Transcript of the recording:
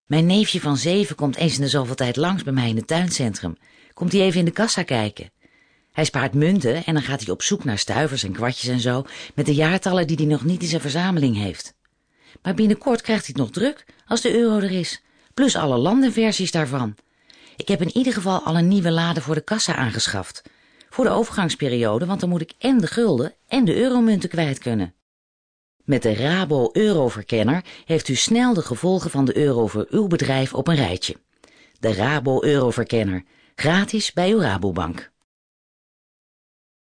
Mijn neefje van 7 komt eens in de zoveel tijd langs bij mij in het tuincentrum. Komt hij even in de kassa kijken. Hij spaart munten en dan gaat hij op zoek naar stuivers en kwartjes en zo, met de jaartallen die hij nog niet in zijn verzameling heeft. Maar binnenkort krijgt hij het nog druk als de euro er is, plus alle landenversies daarvan. Ik heb in ieder geval al een nieuwe lade voor de kassa aangeschaft. Voor de overgangsperiode, want dan moet ik en de gulden en de euromunten kwijt kunnen. Met de Rabo Euroverkenner heeft u snel de gevolgen van de euro voor uw bedrijf op een rijtje. De Rabo Euroverkenner, gratis bij uw Rabobank.